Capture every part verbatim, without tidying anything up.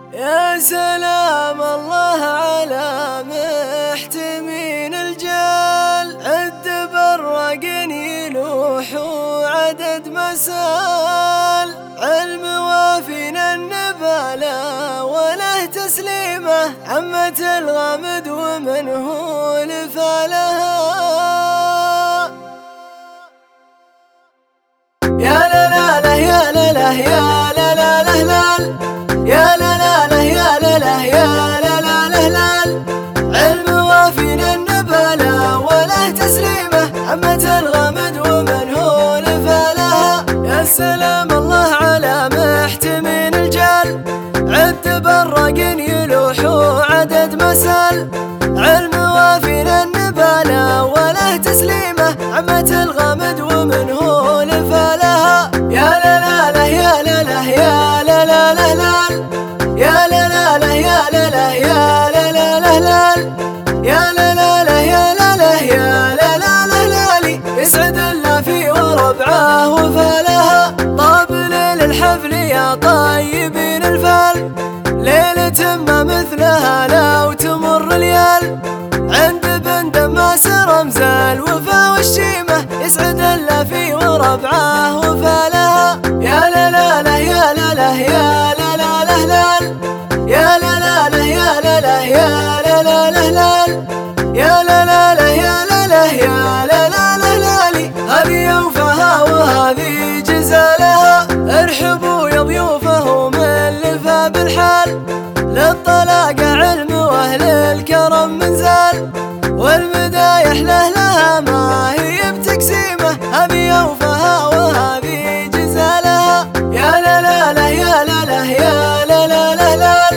يا سلام الله على محتمين الجال، عد برق يلوح وعدد مسال، علم وافينا النبالة وله تسليمه، عمة الغامد ومنه لفالها. يا لا لا لا يا لا لا يا لا لا لا لال، يا لا لا لا يا لا لا يا لا لا لا لال، علم وافينا النبالة وله تسليمه، عمة الغامد ومن هو لفالها. يا سلام الله على محتمين الجال، عد برق يلوح وعدد مسال، علم وافينا النبالة وله تسليمه، عمة الغامد ومن هو لفالها. يا لا لا لا يا لا لا يا لا لا لا لال، يا لا لا لا يا لا لا يا لا لا لا لال، يا لا لا لا يا لا لا يا لا لا لا لالي، يسعد الله في وربعه وفالها. طاب ليل الحفل يا طيبين الفال، ليلة ما مثلها لو تمر ليال، عند بن دماس رمز الوفا والشيمة، يسعد الله في وربعه وفالها. يا لا لا لا يا لا لا يا لا لا لا لال، يا لا لا لا يا لا لا يا لا لا لا لال، يا لا لا لا يا لا لا يا لا لا لا لالي، هذه وفاها وهذه جزالها. ارحبوا يا ضيوفه من لفا بالحال، للطلاقة علم واهل الكرم منزال، والمدايح له لها ما هي بتقسيمه، هذه وفاها وهذه جزالها. يا لا لا لا يا لا لا يا لا لا لا لال،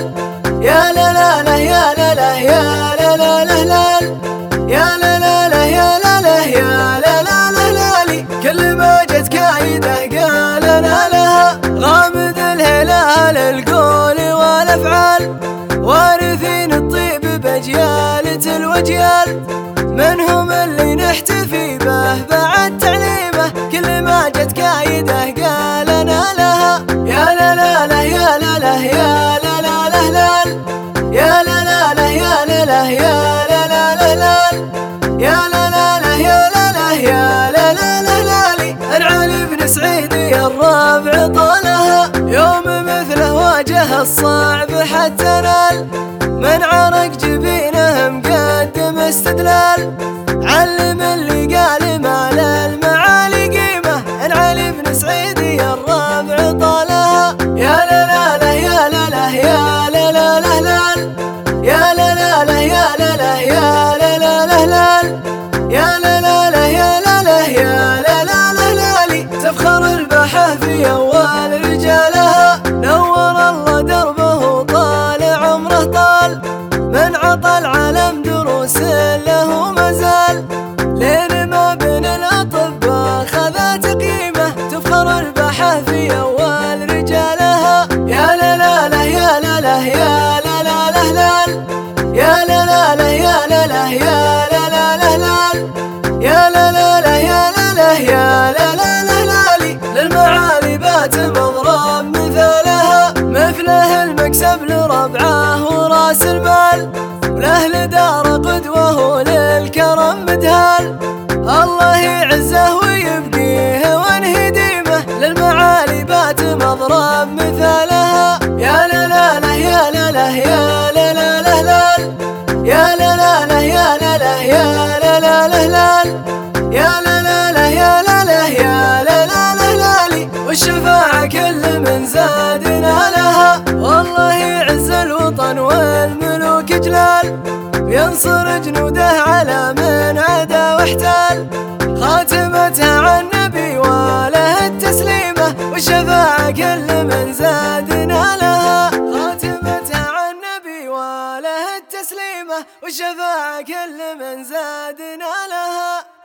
يا لا لا لا يا لا لا يا لا لا لا لال، يا لا لا لا يا لا لا يا لا لا لا لالي، كل ما جت كايده قال انا لها، غامد الهلال القول والافعال، وارثين الطيب بجيالة الوجيال، منهم اللي نحتفي به بعد تعليمه، كل ما جت كايده قال انا لها. يا لا لا لا يا لا لا يا لا لا لا لال، يا لا لا لا يا لا لا يا لا لا لا لال، يا لا لا لا يا لا لا يا لا لا لا لالي، العلي بن سعيد يا الرابع طالها، يوم مثله واجه الصعب حتى نال، من عرق جبينه مقدم استدلال، علم اللي قال ما للمعالي قيمه، العلي بن سعيد يا الرابع طالها. يا لا لا لا يا لا لا يا لا لا لا لال، يا لا لا لا يا لا لا يا لا لا لا لال، يا لا لا لا يا لا لا يا لا لا لا لالي، تفخر البحة في أول رجالها، نور الله دربه طال عمره طال، من عطى العالم دروس له مازال، لين ما بين الأطباء خذت قيمة، تفخر البحة في أول رجالها. يا لا لا لا يا لا لا يا لا لا لا لال، يا لا لا لا يا لا لا يا لا لا لا لال، يا لا لا لا يا لا لا يا لا لا لا لالي، للمعالي بات مضرب مثالها، مثله المكسب لربعه وراس المال، ولأهل دار قدوه للكرم مدهال، الله يعزه ويبقيه وانهي ديمه، للمعالي بات مضرب مثالها. يا لا لا لا يا لا لا يا لا لا لا لال، يا لا لا لا يا لا لا يا لا لا لا لال، يا لا لا لا يا لا لا يا لا لا لا لالي، والشفاعة كل من زاد نالها، والله يعز الوطن والملوك جلال، وينصر جنوده على من عدا واحتال، خاتمتها عن نبي وله التسليمه، والشفاعة كل من زاد نالها، خاتمتها عن نبي وله التسليمه، والشفاعة كل من زاد نالها.